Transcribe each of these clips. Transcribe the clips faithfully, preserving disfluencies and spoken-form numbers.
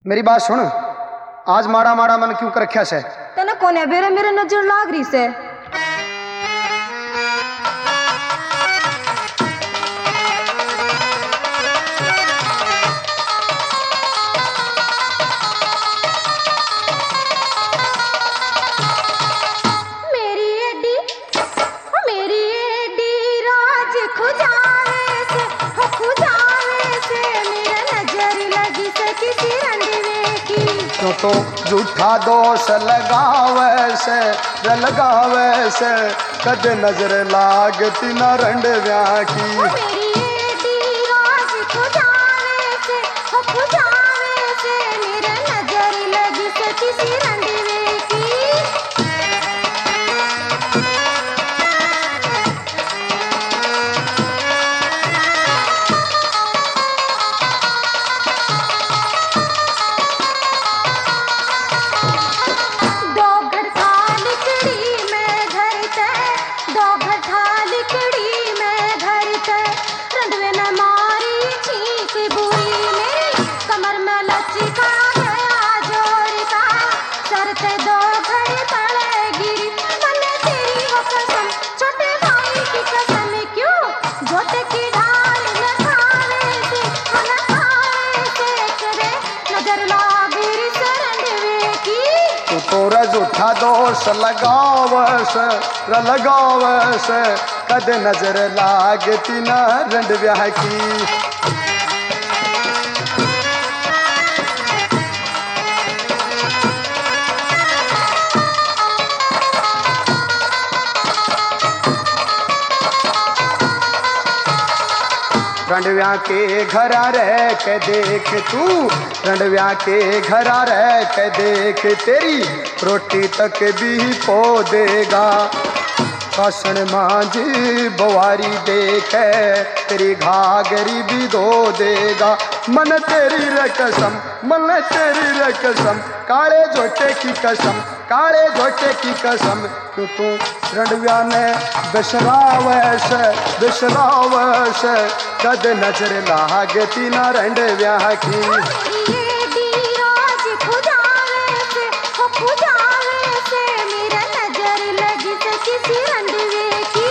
मेरी बात सुन, आज माड़ा माड़ा मन क्यों कर रख्या से? तने कोने बेरे मेरे नजर लाग रही से। मेरी एडी मेरी एडी राज खुजावे से हो खुजावे से मेरे नजर लगी से किसी रंडवे की। क्यों तो झूठा दोष लगावे से रे लगावे से कद नजर लागती न रंडव्या की। मेरी एडी राज खुजावे से हो खुजावे से मेरे नजर लगी से किसी रंडवे की। दो घड़ा लिकड़ी में घर ते दो घड़ा लिकड़ी में घर ते रंडवे ने मारी चीख बुरी मेरी कमर में लचका गया जोरता सर ते दो घड़े तले गिरी। मने तेरी वो कसम छोटे भाई की कसम क्यों जोते की ढाल में खावे से मन खावे से करे नजर लागी से रंडवे की। तू तोरा झूठा दोष लगावे से रे लगावे से कद नजर लागती न रंडव्या की। रंडव्या के घरा रह के देख तू, रंडव्या के घरा रह के देख तेरी रोटी तक भी पो देगा। कासन मांझी बुआरी देखे तेरी घाघरी भी धो देगा। मन तेरी रे कसम मन तेरी रे कसम काले झोटे की कसम काले झोटे की कसम। क्यों तू रंडव्या ने बिसरावे से बिसरावे से कद नजर लागती न रंडव्या की। मेरी एडी राज खुजावे से हो खुजावे से मेरा नजर लगी से किसी रंडवे की।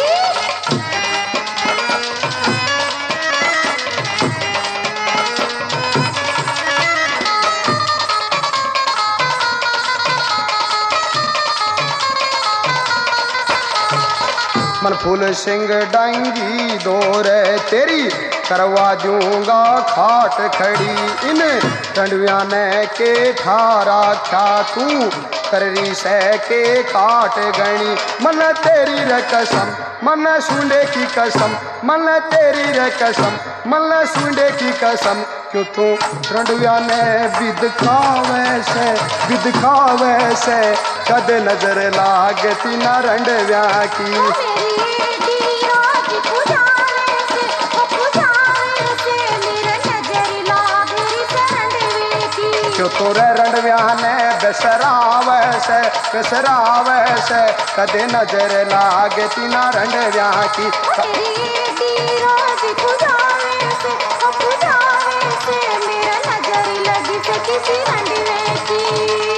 मन फूल सिंह डांगी दौरे तेरी करवा दूंगा खाट खड़ी। इन रंडव्या ने के ठारा क्या तू कररी से के काट गणी। मन तेरी रे कसम मन सुंडे की कसम मन तेरी रे कसम मन सुंडे की कसम। क्यों तू रंडव्या ने विद खावे से विद खावे से कद नजर लागती न रंडव्या की। मेरी एडी राज खुजावे से हो खुजावे से मेरा नजर लागी से रंडवे की। क्यों तोरे रंडव्या ने बिसरावे से बिसरावे से कदे नजर लागती न रंडव्या की। मेरी एडी राज खुजावे से हो खुजावे से मेरा नजर लगी से किसी रंडवे की।